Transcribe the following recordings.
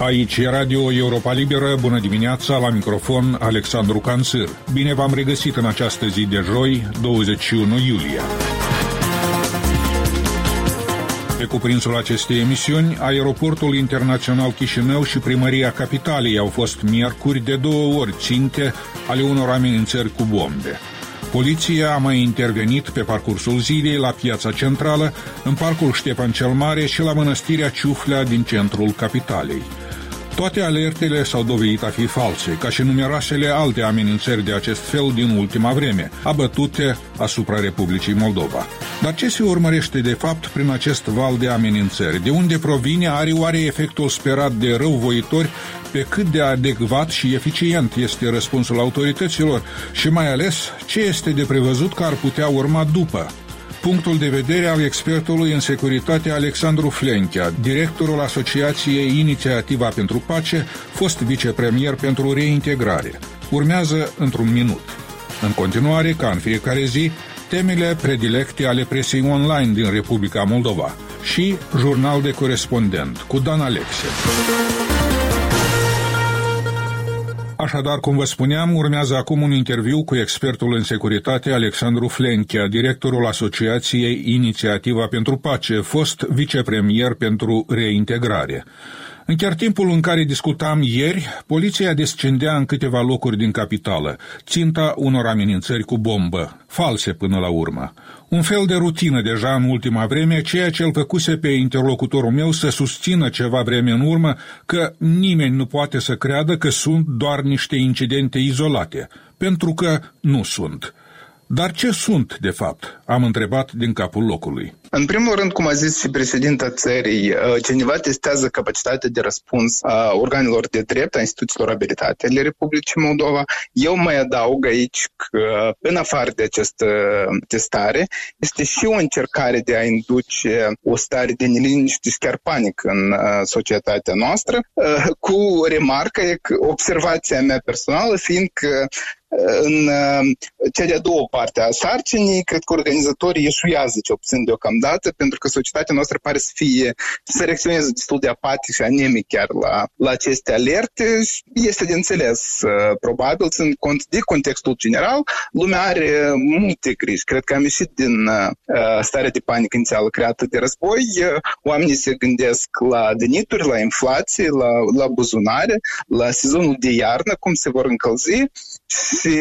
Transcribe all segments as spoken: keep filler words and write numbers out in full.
Aici e Radio Europa Liberă, bună dimineața, la microfon Alexandru Canțir. Bine v-am regăsit în această zi de joi, douăzeci și unu iulie. Pe cuprinsul acestei emisiuni, Aeroportul Internațional Chișinău și Primăria Capitalei au fost miercuri de două ori ținte ale unor amenințări cu bombe. Poliția a mai intervenit pe parcursul zilei la Piața Centrală, în Parcul Ștefan cel Mare și la Mănăstirea Ciuflea din centrul capitalei. Toate alertele s-au dovedit a fi false, ca și numeroasele alte amenințări de acest fel din ultima vreme, abătute asupra Republicii Moldova. Dar ce se urmărește de fapt prin acest val de amenințări? De unde provine? Are oare efectul sperat de răuvoitori? Pe cât de adecvat și eficient este răspunsul autorităților? Și mai ales, ce este de prevăzut că ar putea urma după? Punctul de vedere al expertului în securitate Alexandru Flenchea, directorul Asociației Inițiativa pentru Pace, fost vicepremier pentru reintegrare. Urmează într-un minut. În continuare, ca în fiecare zi, temele predilecte ale presei online din Republica Moldova și Jurnal de Corespondent cu Dan Alexe. Așadar, cum vă spuneam, urmează acum un interviu cu expertul în securitate Alexandru Flenchea, directorul Asociației Inițiativa pentru Pace, fost vicepremier pentru reintegrare. În chiar timpul în care discutam ieri, poliția descindea în câteva locuri din capitală, ținta unor amenințări cu bombă, false până la urmă. Un fel de rutină deja în ultima vreme, ceea ce îl făcuse pe interlocutorul meu să susțină ceva vreme în urmă că nimeni nu poate să creadă că sunt doar niște incidente izolate, pentru că nu sunt. Dar ce sunt, de fapt? Am întrebat din capul locului. În primul rând, cum a zis și președinta țării, cineva testează capacitatea de răspuns a organelor de drept, a instituțiilor abilitate ale Republicii Moldova. Eu mai adaug aici că, în afară de această testare, este și o încercare de a induce o stare de neliniște și chiar panică în societatea noastră, cu remarca, observația mea personală, fiind că în cea de-a doua parte a sarcinii, cred că organizatorii eșuează ce obțin deocamdată, pentru că societatea noastră pare să fie, să reacționeze destul de apatic și anemic chiar la, la aceste alerte. Este de înțeles, probabil, ținând cont de contextul general, lumea are multe griji. Cred că am ieșit din uh, starea de panică inițială creată de război. Oamenii se gândesc la venituri, la inflație, la, la buzunare, la sezonul de iarnă, cum se vor încălzi. Și,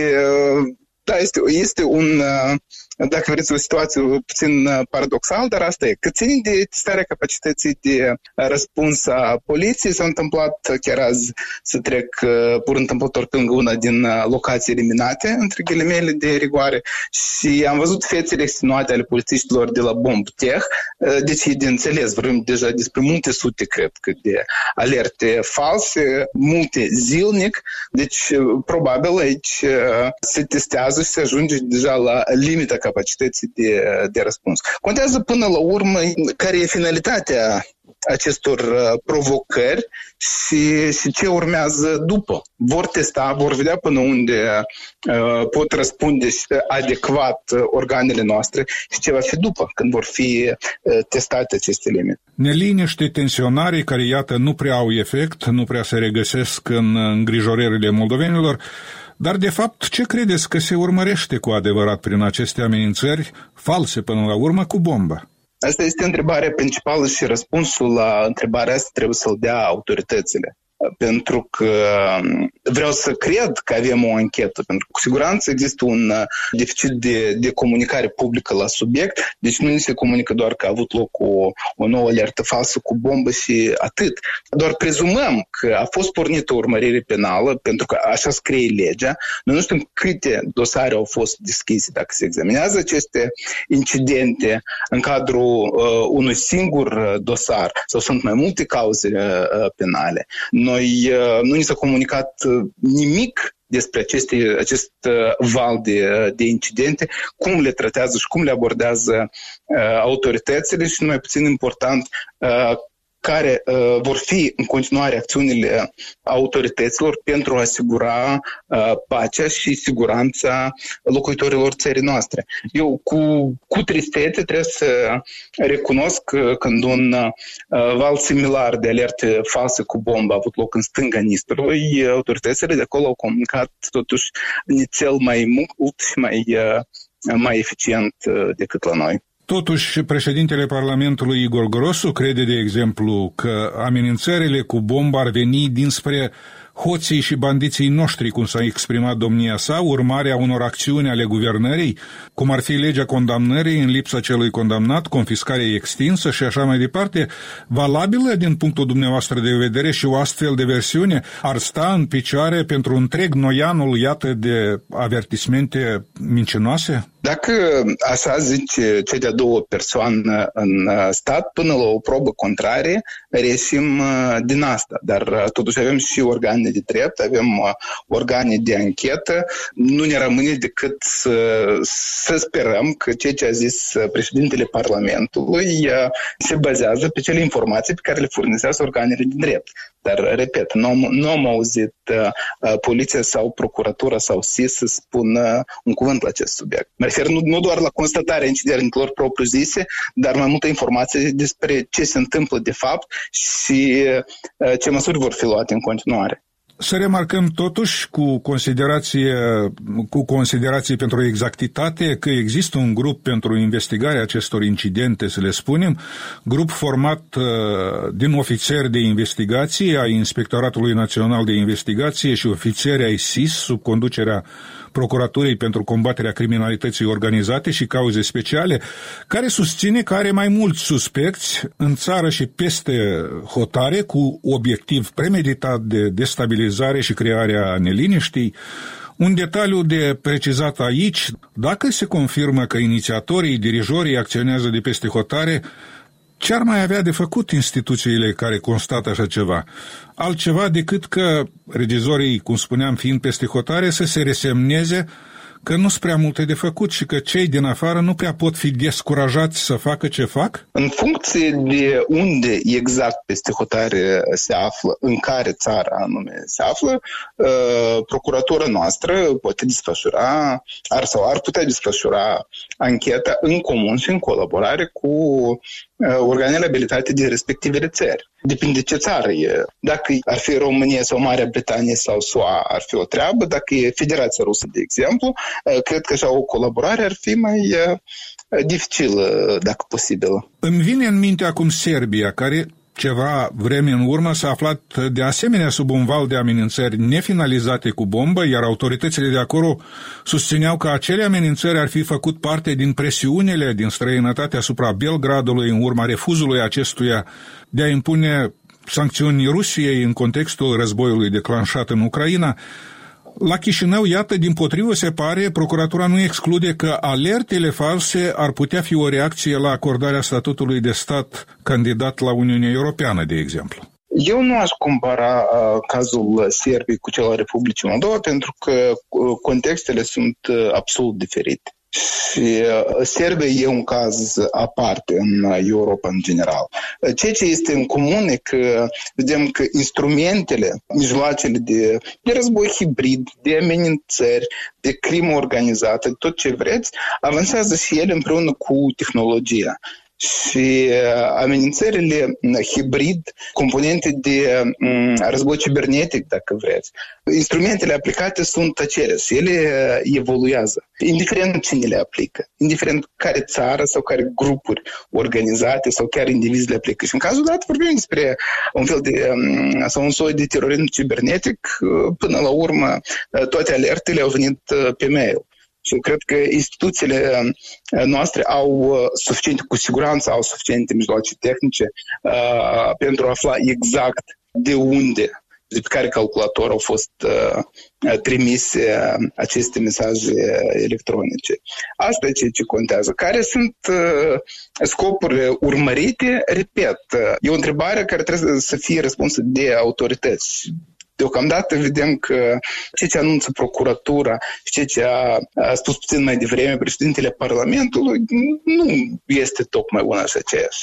da, este, este un, dacă vreți, o situație puțin paradoxal, dar asta e. Cât ține de testarea capacității de răspuns a poliției, s-a întâmplat chiar azi să trec pur întâmplător pe lângă una din locații eliminate, între ghilimele de rigoare, și am văzut fețele extenuate ale polițiștilor de la BombTech. Deci e de înțeles, vorbim deja despre multe sute, cred că, de alerte false, multe zilnic, deci probabil aici se testează și se ajunge deja la limita capacității de, de răspuns. Contează până la urmă care e finalitatea acestor uh, provocări și, și ce urmează după. Vor testa, vor vedea până unde uh, pot răspunde adecvat uh, organele noastre și ce va fi după, când vor fi uh, testate aceste limite. Neliniște, tensionare care, iată, nu prea au efect, nu prea se regăsesc în îngrijorările moldovenilor. Dar, de fapt, ce credeți că se urmărește cu adevărat prin aceste amenințări false până la urmă cu bomba? Asta este întrebarea principală și răspunsul la întrebarea asta trebuie să-l dea autoritățile. Pentru că vreau să cred că avem o anchetă, pentru că cu siguranță există un deficit de, de comunicare publică la subiect, deci nu ni se comunică doar că a avut loc o, o nouă alertă falsă cu bombă și atât. Doar prezumăm că a fost pornită o urmărire penală, pentru că așa scrie legea. Noi nu știm câte dosare au fost deschise dacă se examinează aceste incidente în cadrul uh, unui singur dosar sau sunt mai multe cauze uh, penale. Noi nu ni s-a comunicat nimic despre aceste, acest val de, de incidente, cum le tratează și cum le abordează uh, autoritățile și, mai puțin important, uh, care uh, vor fi în continuare acțiunile autorităților pentru a asigura uh, pacea și siguranța locuitorilor țării noastre. Eu cu, cu tristețe trebuie să recunosc că când un uh, val similar de alerte false cu bombă a avut loc în stânga Nistrului, autoritățile de acolo au comunicat totuși nițel mai mult și mai, uh, mai eficient uh, decât la noi. Totuși, președintele Parlamentului Igor Grosu crede, de exemplu, că amenințările cu bombă ar veni dinspre hoții și bandiții noștri, cum s-a exprimat domnia sa, urmarea unor acțiuni ale guvernării, cum ar fi legea condamnării în lipsa celui condamnat, confiscarea extinsă și așa mai departe. Valabilă din punctul dumneavoastră de vedere și o astfel de versiune ar sta în picioare pentru întreg noianul, iată, de avertismente mincinoase? Dacă așa zice cea de-a doua persoană în stat, până la o probă contrarie, reieșim din asta. Dar totuși avem și organe de drept, avem organe de anchetă. Nu ne rămâne decât să, să sperăm că ceea ce a zis președintele Parlamentului se bazează pe cele informații pe care le furnizează organele de drept. Dar, repet, nu am, nu am auzit uh, poliția sau procuratura sau S I S să spună un cuvânt la acest subiect. Mă refer nu, nu doar la constatarea incidentelor propriu-zise, dar mai multe informații despre ce se întâmplă de fapt și uh, ce măsuri vor fi luate în continuare. Să remarcăm totuși cu considerație, cu considerație pentru exactitate că există un grup pentru investigarea acestor incidente, să le spunem, grup format uh, din ofițeri de investigație ai Inspectoratului Național de Investigație și ofițeri ai S I S sub conducerea Procuraturii pentru combaterea criminalității organizate și cauze speciale, care susține că are mai mulți suspecți în țară și peste hotare cu obiectiv premeditat de destabilizare și crearea neliniștii. Un detaliu de precizat aici: dacă se confirmă că inițiatorii, dirijorii acționează de peste hotare, ce ar mai avea de făcut instituțiile care constată așa ceva? Altceva decât că regizorii, cum spuneam, fiind peste hotare, să se resemneze că nu sunt prea multe de făcut și că cei din afară nu prea pot fi descurajați să facă ce fac? În funcție de unde exact peste hotare se află, în care țară anume se află, procuratura noastră poate desfășura, ar sau ar putea desfășura ancheta în comun și în colaborare cu organele abilitate de respectivele țări. Depinde ce țară e. Dacă ar fi România sau Marea Britanie sau S U A, ar fi o treabă. Dacă e Federația Rusă, de exemplu, cred că așa o colaborare ar fi mai dificilă, dacă posibilă. Îmi vine în minte acum Serbia, care ceva vreme în urmă s-a aflat de asemenea sub un val de amenințări nefinalizate cu bombă, iar autoritățile de acolo susțineau că acele amenințări ar fi făcut parte din presiunile din străinătate asupra Belgradului în urma refuzului acestuia de a impune sancțiuni Rusiei în contextul războiului declanșat în Ucraina. La Chișinău, iată, dimpotrivă se pare, procuratura nu exclude că alertele false ar putea fi o reacție la acordarea statutului de stat candidat la Uniunea Europeană, de exemplu. Eu nu aș compara uh, cazul Serbiei cu cel al Republicii Moldova, pentru că uh, contextele sunt uh, absolut diferite. Și Serbia e un caz aparte în Europa în general. Ceea ce este în comun e că vedem că instrumentele, mijloacele de, de război hibrid, de amenințări, de crimă organizată, tot ce vreți, avansează și ele împreună cu tehnologia. Și amenințările hibrid, componente de război cibernetic, dacă vreți, instrumentele aplicate sunt aceleași, ele evoluează, indiferent cine le aplică, indiferent care țară sau care grupuri organizate sau chiar indivizi le aplică. Și în cazul dat vorbim despre un fel de, sau un soi de terorism cibernetic, până la urmă toate alertele au venit pe mail. Și cred că instituțiile noastre au suficiente, cu siguranță au suficiente mijloace tehnice uh, pentru a afla exact de unde, de pe care calculator au fost uh, trimise aceste mesaje electronice. Asta e ceea ce contează. Care sunt uh, scopurile urmărite? Repet, e o întrebare care trebuie să fie răspunsă de autorități. Deocamdată vedem că ceea ce anunță procuratura și ceea ce a, a spus puțin mai devreme președintele Parlamentului nu este tocmai una și aceeași.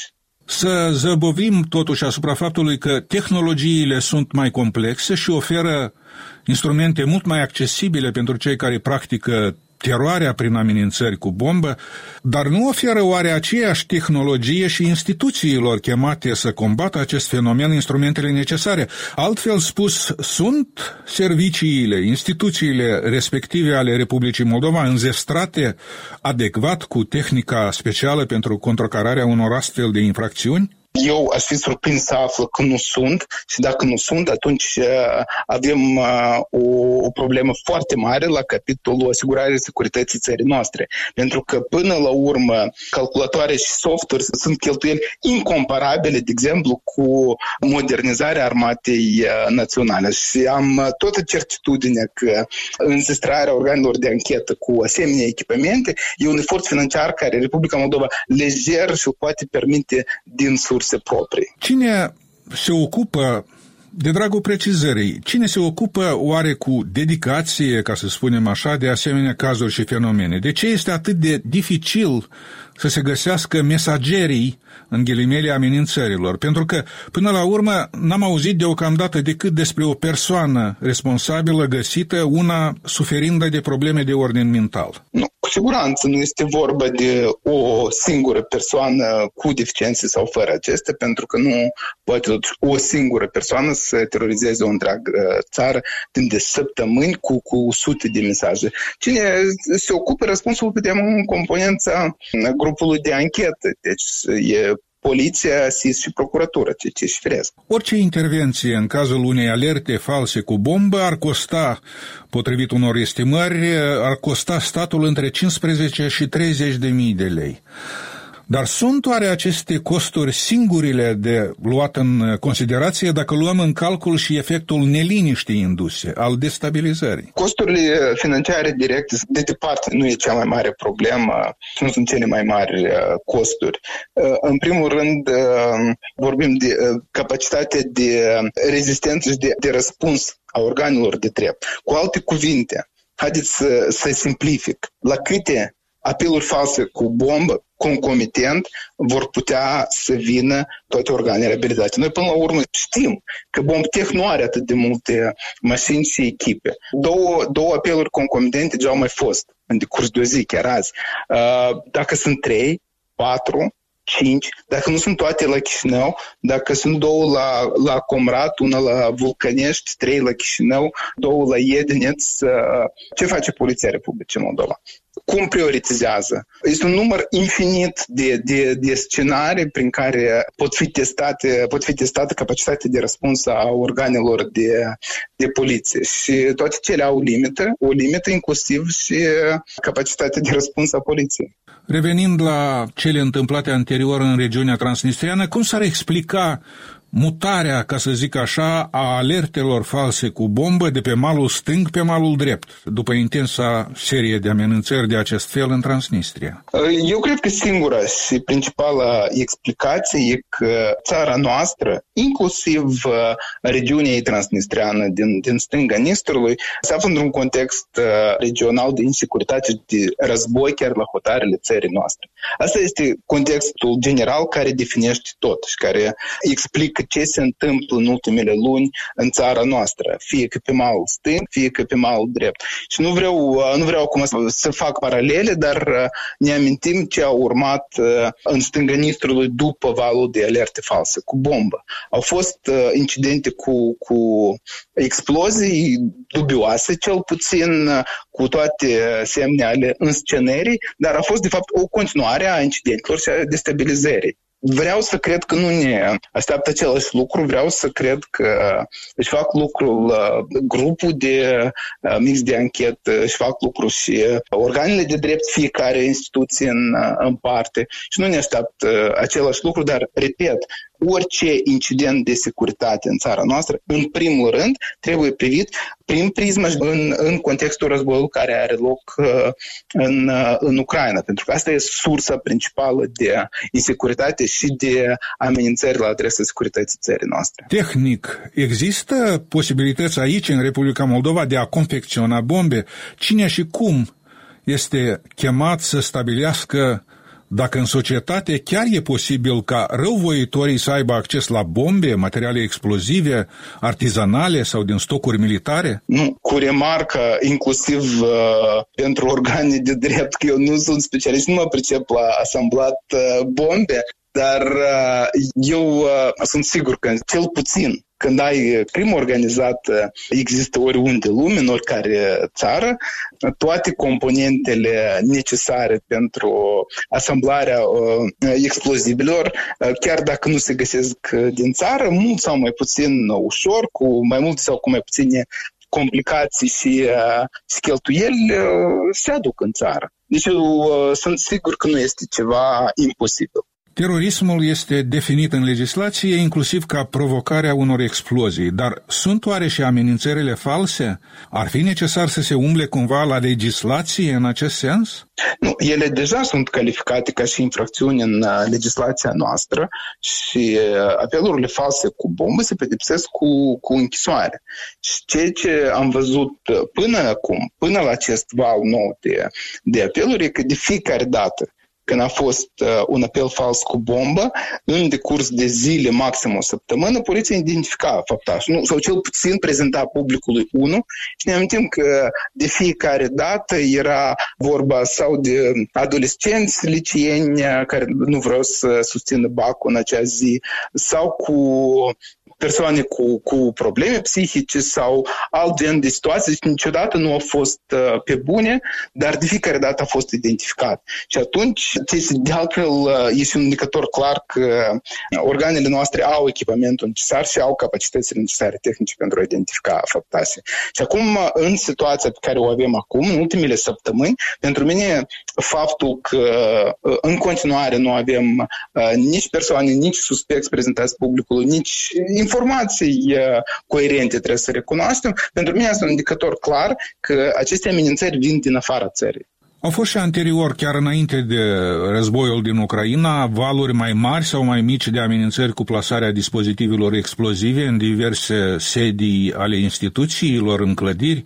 să zăbovim totuși asupra faptului că tehnologiile sunt mai complexe și oferă instrumente mult mai accesibile pentru cei care practică teroarea prin amenințări cu bombă, dar nu oferă oare aceeași tehnologie și instituțiilor chemate să combată acest fenomen instrumentele necesare? Altfel spus, sunt serviciile, instituțiile respective ale Republicii Moldova înzestrate adecvat cu tehnica specială pentru contracararea unor astfel de infracțiuni? Eu aș fi surprins să aflu că nu sunt și dacă nu sunt, atunci uh, avem uh, o, o problemă foarte mare la capitolul asigurarea securității țării noastre. Pentru că până la urmă calculatoare și software sunt cheltuieli incomparabile, de exemplu, cu modernizarea armatei uh, naționale. Și am uh, toată certitudinea că înzestrarea organelor de anchetă cu asemenea echipamente e un efort financiar care Republica Moldova lejer și îl poate permite din surse proprii. Cine se ocupă, de dragul precizării, cine se ocupă oare cu dedicație, ca să spunem așa, de asemenea cazuri și fenomene? De ce este atât de dificil să se găsească mesagerii, în ghilimele, amenințărilor? Pentru că, până la urmă, n-am auzit deocamdată decât despre o persoană responsabilă găsită, una suferindă de probleme de ordin mental. Nu, cu siguranță nu este vorba de o singură persoană cu deficiențe sau fără acestea, pentru că nu poate o singură persoană să terorizeze o întreagă țară timp de săptămâni cu, cu sute de mesaje. Cine se ocupă, răspunsul putem în componența grupului de anchetă. Deci e poliția, S I S și procuratură, ce ce și firesc. Orice intervenție în cazul unei alerte false cu bombă ar costa, potrivit unor estimări, ar costa statul între cincisprezece și treizeci de mii de lei. Dar sunt oare aceste costuri singurile de luat în considerație dacă luăm în calcul și efectul neliniștii induse, al destabilizării? Costurile financiare directe, de departe, nu e cea mai mare problemă, nu sunt cele mai mari costuri. În primul rând, vorbim de capacitatea de rezistență și de, de răspuns a organelor de drept. Cu alte cuvinte, haideți să, să simplific. La câte apeluri false cu bombă concomitent vor putea să vină toate organele abilitate. Noi până la urmă știm că BombTech nu are atât de multe mașini și echipe. Două, două apeluri concomitente deja au mai fost în decurs de o zi, chiar azi. Dacă sunt trei, patru, cinci, dacă nu sunt toate la Chișinău, dacă sunt două la, la Comrat, una la Vulcănești, trei la Chișinău, două la Iedineț, ce face Poliția Republicii Moldova? Cum prioritizează? Este un număr infinit de, de, de scenarii prin care pot fi testate, pot fi testate capacitatea de răspuns a organelor de, de poliție și toate cele au limită, o limită inclusiv și capacitatea de răspuns a poliției. Revenind la cele întâmplate anterior în regiunea transnistriană, cum s-ar explica mutarea, ca să zic așa, a alertelor false cu bombă de pe malul stâng pe malul drept, după intensa serie de amenințări de acest fel în Transnistria? Eu cred că singura și principala explicație e că țara noastră, inclusiv regiunea transnistriană din, din stânga Nistrului, se află într-un context regional de insecuritate și de război chiar la hotarele țării noastre. Asta este contextul general care definește tot și care explică ce se întâmplă în ultimele luni în țara noastră, fie că pe malul stâng, fie că pe malul drept. Și nu vreau, nu vreau acum să fac paralele, dar ne amintim ce a urmat în stânga Nistrului după valul de alerte false cu bombă. Au fost incidente cu, cu explozii dubioase, cel puțin cu toate semne ale înscenării, dar a fost de fapt o continuare a incidentelor și a destabilizării. Vreau să cred că nu ne așteaptă același lucru, vreau să cred că își fac lucrul grupul de mix de anchetă, își fac lucrul și organele de drept, fiecare instituție în, în parte și nu ne așteaptă același lucru, dar, repet, orice incident de securitate în țara noastră, în primul rând, trebuie privit prin prisma în, în contextul războiului care are loc în, în Ucraina, pentru că asta e sursa principală de insecuritate și de amenințări la adresa securității țării noastre. Tehnic, există posibilități aici, în Republica Moldova, de a confecționa bombe? Cine și cum este chemat să stabilească Dacă în societate chiar e posibil ca răuvoitorii să aibă acces la bombe, materiale explozive, artizanale sau din stocuri militare? Nu, cu remarcă, inclusiv uh, pentru organe de drept, că eu nu sunt specialist, nu mă pricep la asamblat uh, bombe, dar uh, eu uh, sunt sigur că cel puțin când ai crimă organizată, există oriunde lume, în oricare țară, toate componentele necesare pentru asamblarea uh, explozibilor, uh, chiar dacă nu se găsesc din țară, mult sau mai puțin ușor, cu mai multe sau cu mai puține complicații și, uh, și cheltuieli, uh, se aduc în țară. Deci eu uh, sunt sigur că nu este ceva imposibil. Terorismul este definit în legislație inclusiv ca provocarea unor explozii, dar sunt oare și amenințările false? Ar fi necesar să se umble cumva la legislație în acest sens? Nu, ele deja sunt calificate ca și infracțiuni în legislația noastră și apelurile false cu bombă se pedepsesc cu, cu închisoare. Și ceea ce am văzut până acum, până la acest val nou de, de apeluri, e că de fiecare dată când a fost uh, un apel fals cu bombă, în decurs de zile, maxim o săptămână, poliția identifica făptașul, nu, sau cel puțin prezenta publicului unu și ne amintim că de fiecare dată era vorba sau de adolescenți liceeni care nu vreau să susțină bacul în acea zi, sau cu persoane cu, cu probleme psihice sau alt gen de situații, deci niciodată nu a fost uh, pe bune, dar de fiecare dată a fost identificat. Și atunci, de altfel, este un indicator clar că organele noastre au echipamentul necesar și au capacitățile necesare tehnice pentru a identifica făptașii. Și acum, în situația pe care o avem acum, în ultimele săptămâni, pentru mine, faptul că în continuare nu avem uh, nici persoane, nici suspecți prezentați publicului, nici informații coerente, trebuie să recunoaștem, pentru mine este un indicator clar că aceste amenințări vin din afara țării. Au fost și anterior, chiar înainte de războiul din Ucraina, valuri mai mari sau mai mici de amenințări cu plasarea dispozitivelor explozive în diverse sedii ale instituțiilor, în clădiri.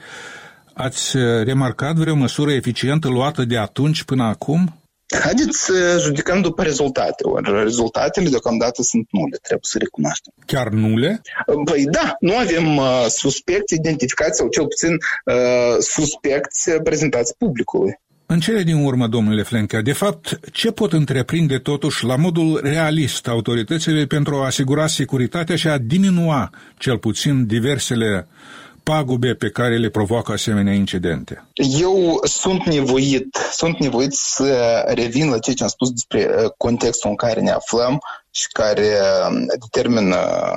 Ați remarcat vreo măsură eficientă luată de atunci până acum? Haideți să judecăm după rezultate. Ori rezultatele deocamdată sunt nule, trebuie să recunoaștem. Chiar nule? Păi da, nu avem uh, suspecți identificați sau cel puțin uh, suspecți prezentați publicului. În cele din urmă, domnule Flenca, de fapt, ce pot întreprinde totuși la modul realist autoritățile pentru a asigura securitatea și a diminua cel puțin diversele pagube pe care le provoacă asemenea incidente? Eu sunt nevoit, sunt nevoit să revin la ceea ce am spus despre contextul în care ne aflăm și care determină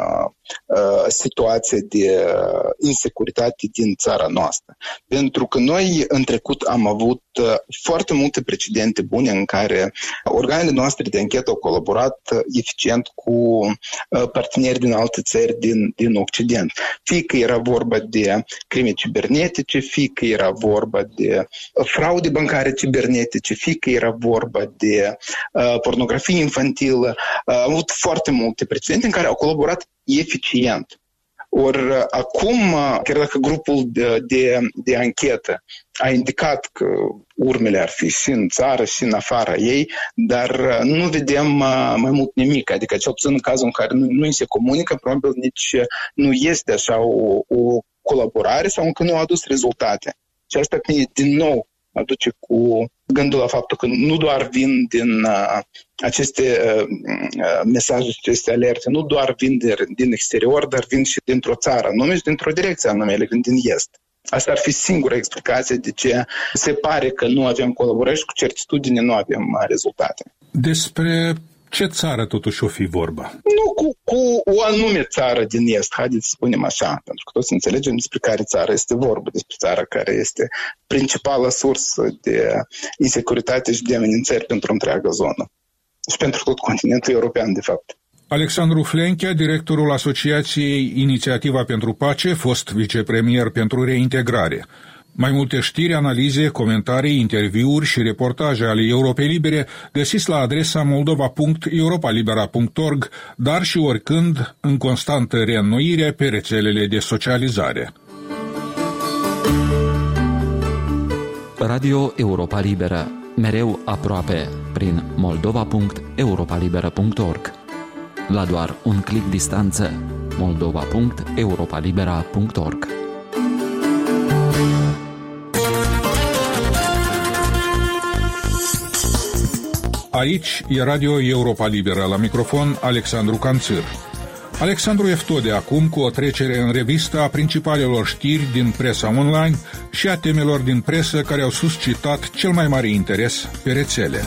uh, situația de insecuritate din țara noastră. Pentru că noi în trecut am avut uh, foarte multe precedente bune în care organele noastre de anchetă au colaborat uh, eficient cu uh, parteneri din alte țări din, din Occident. Fie că era vorba de crime cibernetice, fie că era vorba de fraude bancare cibernetice, fie că era vorba de uh, pornografie infantilă. Uh, Am avut foarte multe precedente în care au colaborat eficient. Ori acum, chiar dacă grupul de, de, de anchetă a indicat că urmele ar fi și în țară și în afara ei, dar nu vedem mai mult nimic. Adică cel puțin în cazul în care nu, nu se comunică, probabil nici nu este așa o, o colaborare sau încă nu a adus rezultate. Și asta din nou aduce cu gândul la faptul că nu doar vin din uh, aceste uh, mesaje, aceste alerte, nu doar vin de, din exterior, dar vin și dintr-o țară, nu și dintr-o direcție anume, ele vin din est. Asta ar fi singura explicație de ce se pare că nu avem colaborări și cu certitudine nu avem rezultate. Despre ce țară totuși o fi vorba? Nu, cu, cu o anume țară din est, haideți să spunem așa, pentru că toți înțelegem despre care țară este vorba, despre țara care este principala sursă de insecuritate și de amenințări pentru întreaga zonă și pentru tot continentul european, de fapt. Alexandru Flenca, directorul Asociației Inițiativa pentru Pace, fost vicepremier pentru reintegrare. Mai multe știri, analize, comentarii, interviuri și reportaje ale Europei Libere găsiți la adresa moldova punct europalibera punct org, dar și oricând în constantă reînnoire pe rețelele de socializare. Radio Europa Liberă. mereu aproape prin moldova punct europa liberă punct org. La doar un clic distanță, moldova punct europa libera punct org. Aici e Radio Europa Liberă, la microfon Alexandru Canțir. Alexandru Eftode acum cu o trecere în revistă a principalelor știri din presa online și a temelor din presă care au suscitat cel mai mare interes pe rețele.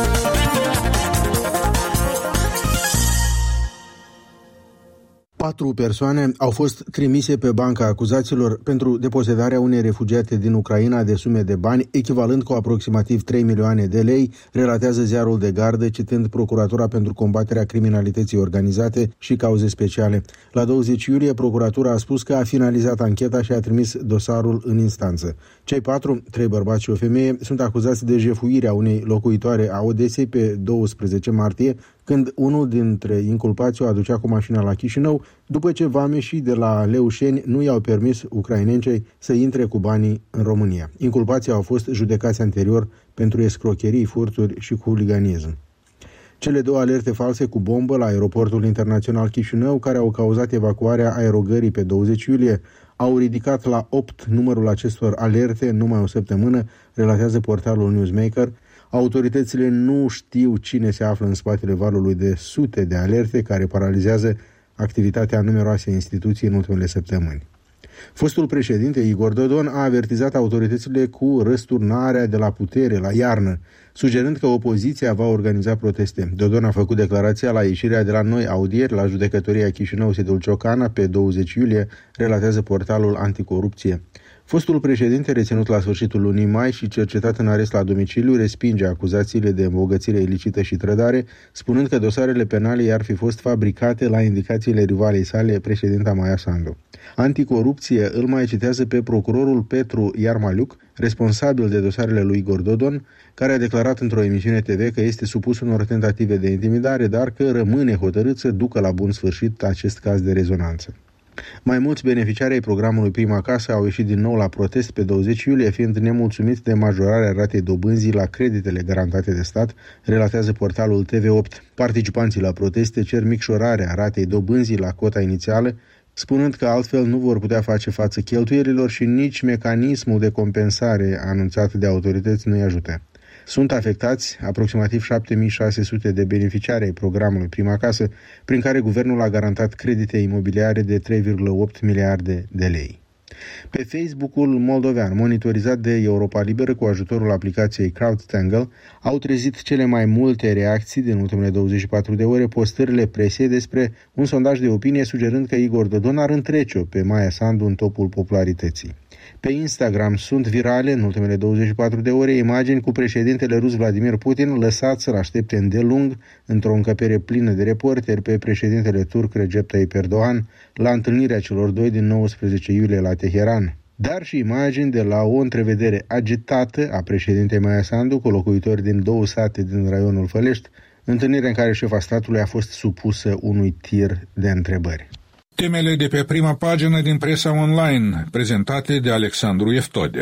Patru persoane au fost trimise pe banca acuzaților pentru deposedarea unei refugiate din Ucraina de sume de bani, echivalent cu aproximativ trei milioane de lei, relatează ziarul de gardă, citând Procuratura pentru combaterea criminalității organizate și cauze speciale. La douăzeci iulie, Procuratura a spus că a finalizat ancheta și a trimis dosarul în instanță. Cei patru, trei bărbați și o femeie, sunt acuzați de jefuirea unei locuitoare a Odesei pe douăsprezece martie, când unul dintre inculpați o aducea cu mașina la Chișinău, după ce vameșii de la Leușeni nu i-au permis ucrainencei să intre cu banii în România. Inculpații au fost judecați anterior pentru escrocherii, furturi și huliganism. Cele două alerte false cu bombă la aeroportul internațional Chișinău, care au cauzat evacuarea aerogării pe douăzeci iulie, au ridicat la opt numărul acestor alerte în numai o săptămână, relatează portalul Newsmaker. Autoritățile nu știu cine se află în spatele valului de sute de alerte care paralizează activitatea numeroase instituții în ultimele săptămâni. Fostul președinte Igor Dodon a avertizat autoritățile cu răsturnarea de la putere la iarnă, sugerând că opoziția va organiza proteste. Dodon a făcut declarația la ieșirea de la noi audieri la judecătoria Chișinău-Sedul Ciocana pe douăzeci iulie, relatează portalul Anticorupție. Fostul președinte, reținut la sfârșitul lunii mai și cercetat în arest la domiciliu, respinge acuzațiile de îmbogățire ilicită și trădare, spunând că dosarele penale i-ar fi fost fabricate la indicațiile rivalei sale, președinta Maia Sandu. Anticorupție îl mai citează pe procurorul Petru Iarmaliuc, responsabil de dosarele lui Igor Dodon, care a declarat într-o emisiune T V că este supus unor tentative de intimidare, dar că rămâne hotărât să ducă la bun sfârșit acest caz de rezonanță. Mai mulți beneficiari ai programului Prima Casă au ieșit din nou la protest pe douăzeci iulie, fiind nemulțumiți de majorarea ratei dobânzii la creditele garantate de stat, relatează portalul T V opt. Participanții la proteste cer micșorarea ratei dobânzii la cota inițială, spunând că altfel nu vor putea face față cheltuielilor și nici mecanismul de compensare anunțat de autorități nu-i ajută. Sunt afectați aproximativ șapte mii șase sute de beneficiari ai programului Prima Casă, prin care guvernul a garantat credite imobiliare de trei virgulă opt miliarde de lei. Pe Facebook-ul moldovean, monitorizat de Europa Liberă cu ajutorul aplicației CrowdStangle, au trezit cele mai multe reacții din ultimele douăzeci și patru de ore postările presei despre un sondaj de opinie sugerând că Igor Dodon ar întrece-o pe Maia Sandu în topul popularității. Pe Instagram sunt virale în ultimele douăzeci și patru de ore imagini cu președintele rus Vladimir Putin lăsat să-l aștepte îndelung într-o încăpere plină de reporteri pe președintele turc Recep Tayyip Erdogan la întâlnirea celor doi din nouăsprezece iulie la Teheran. Dar și imagini de la o întrevedere agitată a președintei Maia Sandu cu locuitori din două sate din raionul Fălești, întâlnire în care șefa statului a fost supusă unui tir de întrebări. Temele de pe prima pagină din presa online, prezentate de Alexandru Eftode.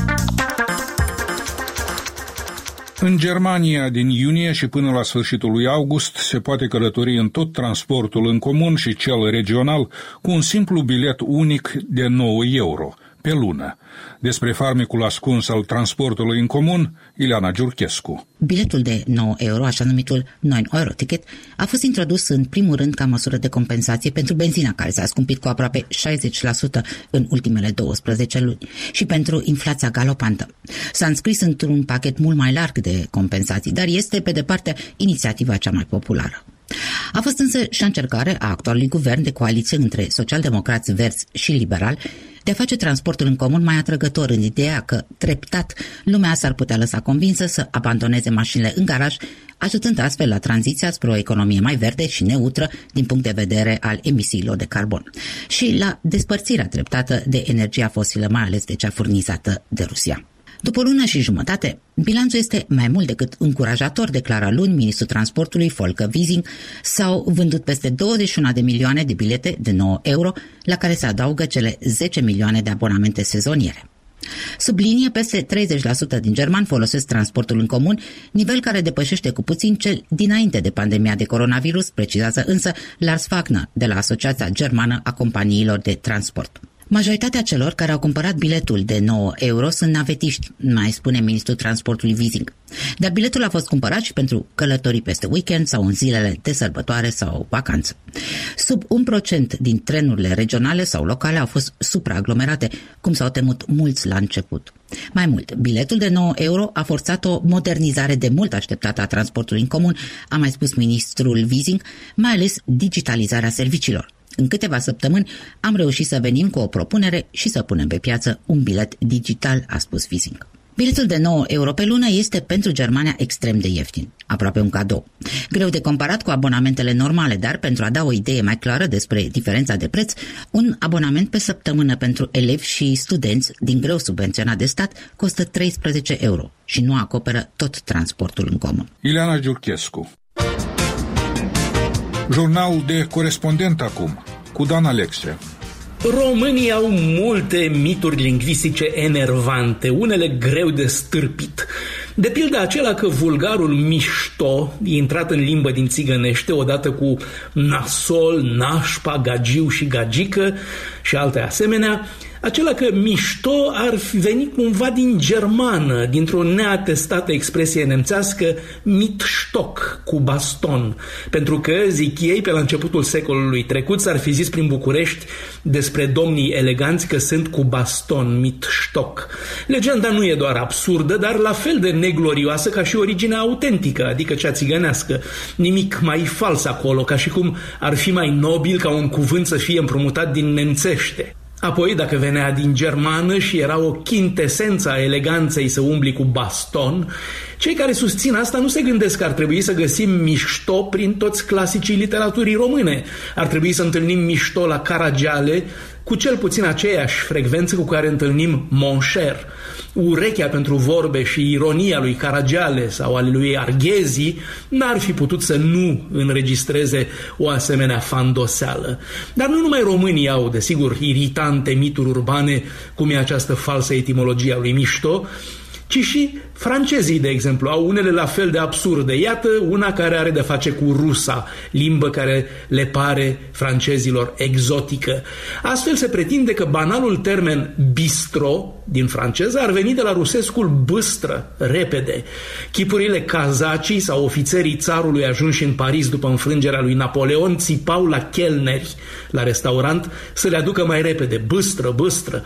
În Germania, din iunie și până la sfârșitul lui august, se poate călători în tot transportul în comun și cel regional cu un simplu bilet unic de nouă euro pe lună. Despre farmecul ascuns al transportului în comun, Ileana Giurchescu. Biletul de nouă euro, așa numitul nouă euro ticket, a fost introdus în primul rând ca măsură de compensație pentru benzina, care s-a scumpit cu aproape șaizeci la sută în ultimele douăsprezece luni, și pentru inflația galopantă. S-a înscris într-un pachet mult mai larg de compensații, dar este, pe departe, inițiativa cea mai populară. A fost însă și o încercare a actualului guvern de coaliție între socialdemocrați, verzi și liberali de a face transportul în comun mai atrăgător, în ideea că, treptat, lumea s-ar putea lăsa convinsă să abandoneze mașinile în garaj, ajutând astfel la tranziția spre o economie mai verde și neutră din punct de vedere al emisiilor de carbon și la despărțirea treptată de energia fosilă, mai ales de cea furnizată de Rusia. După o lună și jumătate, bilanțul este mai mult decât încurajator, declara luni ministrul transportului Volker Wissing. S-au vândut peste douăzeci și unu de milioane de bilete de nouă euro, la care se adaugă cele zece milioane de abonamente sezoniere. Sublinie, peste treizeci la sută din germani folosesc transportul în comun, nivel care depășește cu puțin cel dinainte de pandemia de coronavirus, precizează însă Lars Wagner de la Asociația Germană a Companiilor de Transport. Majoritatea celor care au cumpărat biletul de nouă euro sunt navetiști, mai spune ministrul transportului Wissing. Dar biletul a fost cumpărat și pentru călătorii peste weekend sau în zilele de sărbătoare sau vacanță. Sub un procent din trenurile regionale sau locale au fost supraaglomerate, cum s-au temut mulți la început. Mai mult, biletul de nouă euro a forțat o modernizare de mult așteptată a transportului în comun, a mai spus ministrul Wissing, mai ales digitalizarea serviciilor. În câteva săptămâni am reușit să venim cu o propunere și să punem pe piață un bilet digital, a spus Wissing. Biletul de nouă euro pe lună este pentru Germania extrem de ieftin, aproape un cadou. Greu de comparat cu abonamentele normale, dar pentru a da o idee mai clară despre diferența de preț, un abonament pe săptămână pentru elevi și studenți din greu subvenționat de stat costă treisprezece euro și nu acoperă tot transportul în comun. Ileana Giurchescu. Jurnalul de corespondent acum, cu Dan Alexe. Românii au multe mituri lingvistice enervante, unele greu de stârpit. De pildă acela că vulgarul mișto, intrat în limbă din țigănește, odată cu nasol, nașpa, gagiu și gagică și alte asemenea, acela că mișto ar veni cumva din germană, dintr-o neatestată expresie nemțească mitstock, cu baston, pentru că, zic ei, pe la începutul secolului trecut s-ar fi zis prin București despre domnii eleganți că sunt cu baston, mitstock. Legenda nu e doar absurdă, dar la fel de neglorioasă ca și originea autentică, adică cea țigănească. Nimic mai fals acolo, ca și cum ar fi mai nobil ca un cuvânt să fie împrumutat din nemțește. Apoi, dacă venea din germană și era o chintesență a eleganței să umbli cu baston, cei care susțin asta nu se gândesc că ar trebui să găsim mișto prin toți clasicii literaturii române. Ar trebui să întâlnim mișto la Caragiale cu cel puțin aceeași frecvență cu care întâlnim mon cher. Urechea pentru vorbe și ironia lui Caragiale sau ale lui Arghezi n-ar fi putut să nu înregistreze o asemenea fandoseală. Dar nu numai românii au, desigur, iritante mituri urbane, cum e această falsă etimologie a lui mișto, ci și francezii, de exemplu, au unele la fel de absurde. Iată una care are de face cu rusa, limbă care le pare francezilor exotică. Astfel se pretinde că banalul termen bistro din franceză ar veni de la rusescul bâstră, repede. Chipurile cazacii sau ofițerii țarului ajunși în Paris după înfrângerea lui Napoleon țipau la chelneri, la restaurant, să le aducă mai repede, bâstră, bâstră.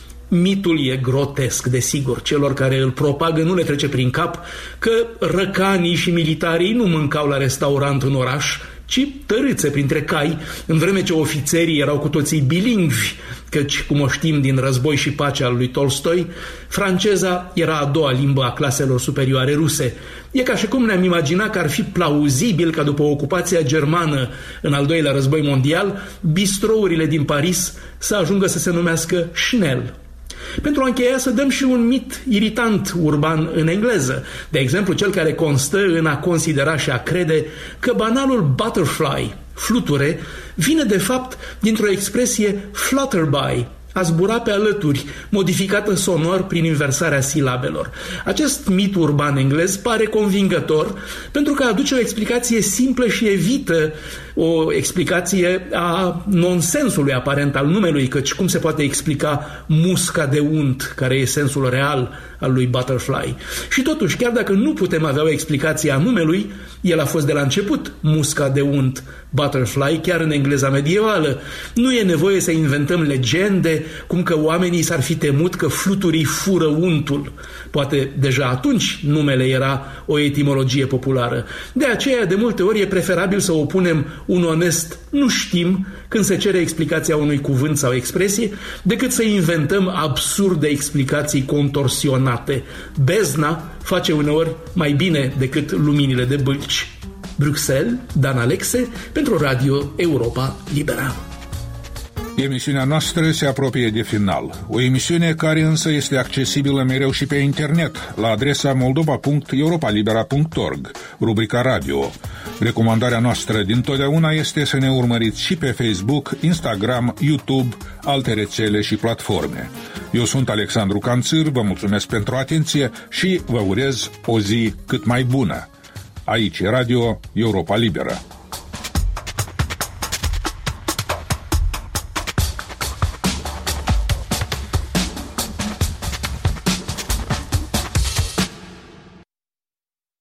Mitul e grotesc, desigur. Celor care îl propagă nu le trece prin cap că răcanii și militarii nu mâncau la restaurant în oraș, ci tărâțe printre cai, în vreme ce ofițerii erau cu toții bilingvi, căci, cum o știm din Război și pace al lui Tolstoi, franceza era a doua limbă a claselor superioare ruse. E ca și cum ne-am imaginat că ar fi plauzibil ca după ocupația germană în al doilea război mondial, bistrourile din Paris să ajungă să se numească Schnell. Pentru a încheia, să dăm și un mit iritant urban în engleză. De exemplu, cel care constă în a considera și a crede că banalul butterfly, fluture, vine de fapt dintr-o expresie flutterby, a zbura pe alături, modificată sonor prin inversarea silabelor. Acest mit urban englez pare convingător pentru că aduce o explicație simplă și evită o explicație a nonsensului aparent al numelui, căci cum se poate explica musca de unt, care e sensul real al lui butterfly. Și totuși, chiar dacă nu putem avea o explicație a numelui, el a fost de la început musca de unt, butterfly, chiar în engleza medievală. Nu e nevoie să inventăm legende cum că oamenii s-ar fi temut că fluturii fură untul. Poate deja atunci numele era o etimologie populară. De aceea, de multe ori, e preferabil să opunem un onest "nu știm" când se cere explicația unui cuvânt sau expresie, decât să inventăm absurde explicații contorsionate. Bezna face uneori mai bine decât luminile de bâlci. Bruxelles, Dan Alexe, pentru Radio Europa Liberă. Emisiunea noastră se apropie de final. O emisiune care însă este accesibilă mereu și pe internet, la adresa moldova punct europa libera punct org, rubrica radio. Recomandarea noastră dintotdeauna este să ne urmăriți și pe Facebook, Instagram, YouTube, alte rețele și platforme. Eu sunt Alexandru Canțir, vă mulțumesc pentru atenție și vă urez o zi cât mai bună. Aici e Radio Europa Liberă.